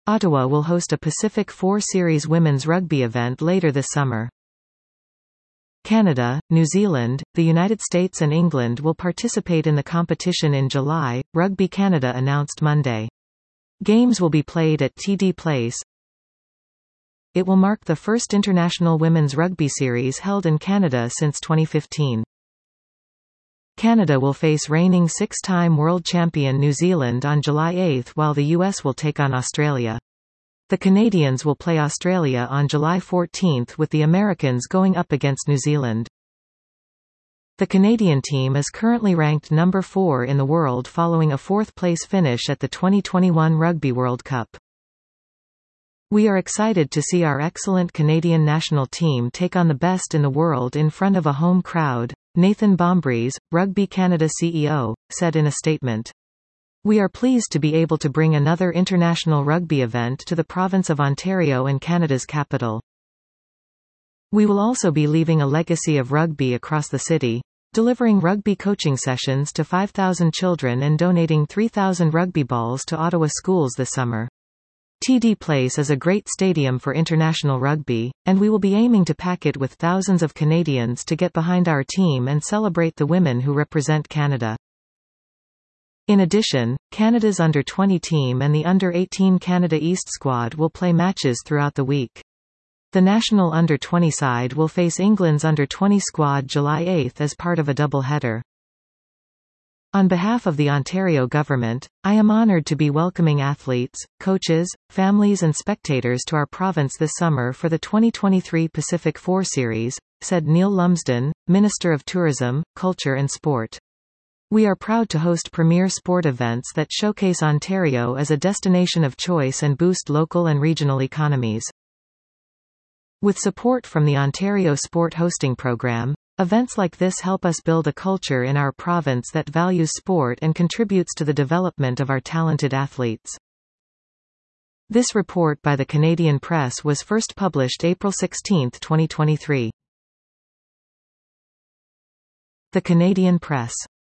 Ottawa will host a Pacific 4 Series women's rugby event later this summer. Canada, New Zealand, the United States and England will participate in the competition in July, Rugby Canada announced Monday. Games will be played at TD Place. It will mark the first international women's rugby series held in Canada since 2015. Canada will face reigning six-time world champion New Zealand on July 8 while the US will take on Australia. The Canadians will play Australia on July 14 with the Americans going up against New Zealand. The Canadian team is currently ranked number 4 in the world following a fourth-place finish at the 2021 Rugby World Cup. We are excited to see our excellent Canadian national team take on the best in the world in front of a home crowd, Nathan Bombrys, Rugby Canada CEO, said in a statement. We are pleased to be able to bring another international rugby event to the province of Ontario and Canada's capital. We will also be leaving a legacy of rugby across the city, delivering rugby coaching sessions to 5,000 children and donating 3,000 rugby balls to Ottawa schools this summer. TD Place is a great stadium for international rugby, and we will be aiming to pack it with thousands of Canadians to get behind our team and celebrate the women who represent Canada. In addition, Canada's under-20 team and the under-18 Canada East squad will play matches throughout the week. The national under-20 side will face England's under-20 squad July 8 as part of a double-header. On behalf of the Ontario government, I am honoured to be welcoming athletes, coaches, families and spectators to our province this summer for the 2023 Pacific 4 Series, said Neil Lumsden, Minister of Tourism, Culture and Sport. We are proud to host premier sport events that showcase Ontario as a destination of choice and boost local and regional economies. With support from the Ontario Sport Hosting Program, events like this help us build a culture in our province that values sport and contributes to the development of our talented athletes. This report by the Canadian Press was first published April 16, 2023. The Canadian Press.